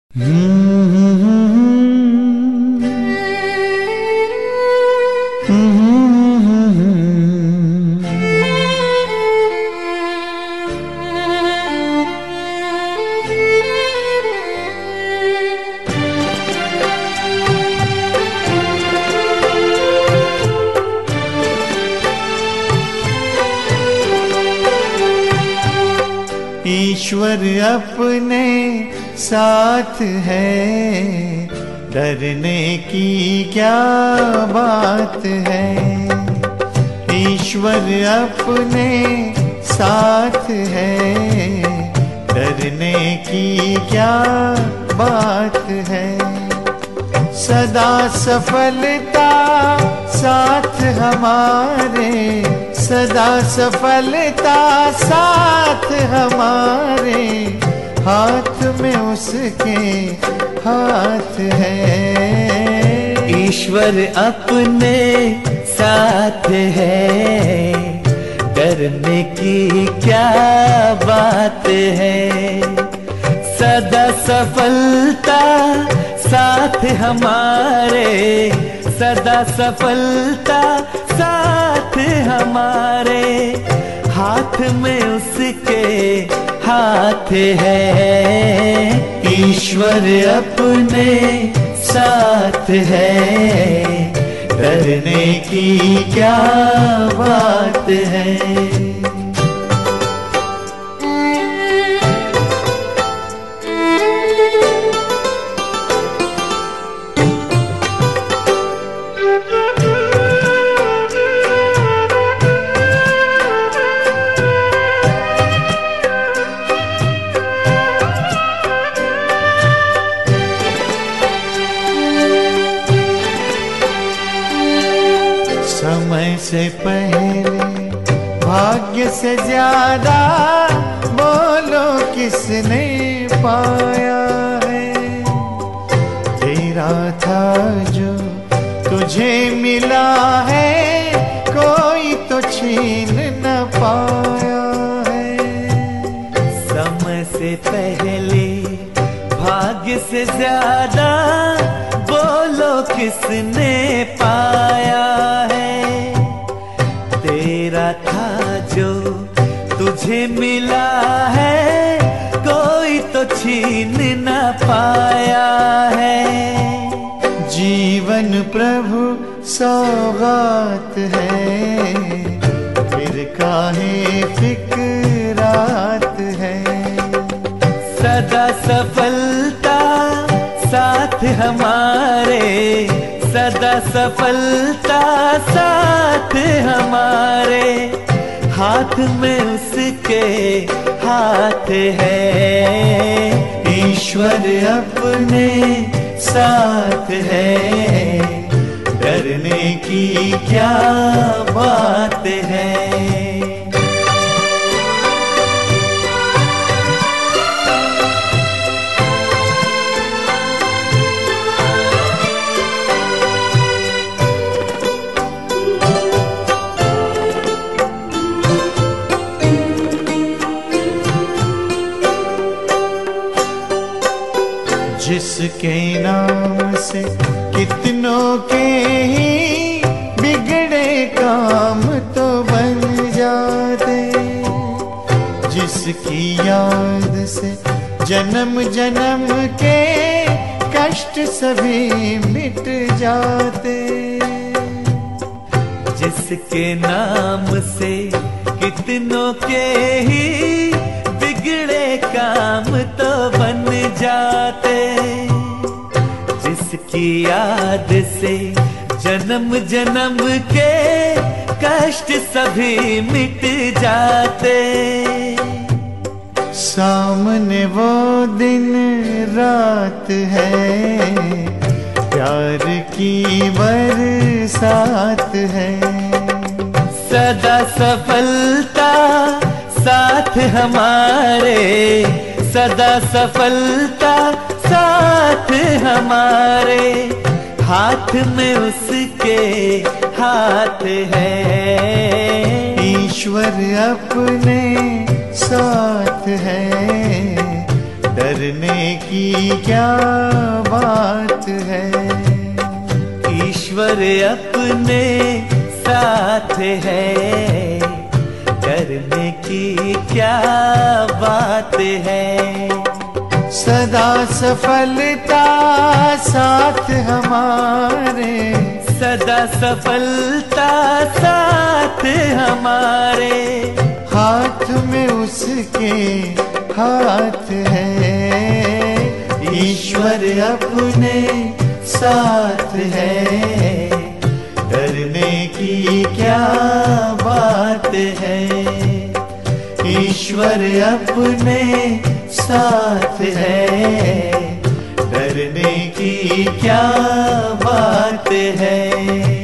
ईश्वर अपने साथ है, डरने की क्या बात है। ईश्वर अपने साथ है, डरने की क्या बात है। सदा सफलता साथ हमारे, सदा सफलता साथ हमारे, हाथ में उसके हाथ है। ईश्वर अपने साथ है, डरने की क्या बात है। सदा सफलता साथ हमारे, सदा सफलता साथ हमारे, हाथ में उसके हाथ है। ईश्वर अपने साथ है, डरने की क्या बात है। समय से पहले भाग्य से ज्यादा बोलो किसने पाया है। तेरा था जो तुझे मिला है, कोई तो छीन न पाया है। समय से पहले भाग्य से ज्यादा बोलो किसने पाया है। तेरा था जो तुझे मिला है, कोई तो छीन न पाया है। जीवन प्रभु सौगात है, फिर काहे फिक्रात है। सदा सफलता साथ हमारे, सदा सफलता साथ हमारे, हाथ में उसके हाथ है। ईश्वर अपने साथ है, डरने की क्या बात है। जिसके नाम से कितनों के ही बिगड़े काम तो बन जाते, जिसकी याद से जन्म जन्म के कष्ट सभी मिट जाते। जिसके नाम से कितनों के ही बिगड़े काम तो बन जाते, जिसकी याद से जन्म जन्म के कष्ट सभी मिट जाते। सामने वो दिन रात है, प्यार की बरसात है। सदा सफलता साथ हमारे, सदा सफलता साथ हमारे, हाथ में उसके हाथ है। ईश्वर अपने साथ है, डरने की क्या बात है। ईश्वर अपने साथ है, डरने की क्या बात है। सदा सफलता साथ हमारे, सदा सफलता साथ हमारे। हाथ में उसके हाथ है, ईश्वर अपने साथ है, डरने की क्या बात है। ईश्वर अपने साथ है, डरने की क्या बात है।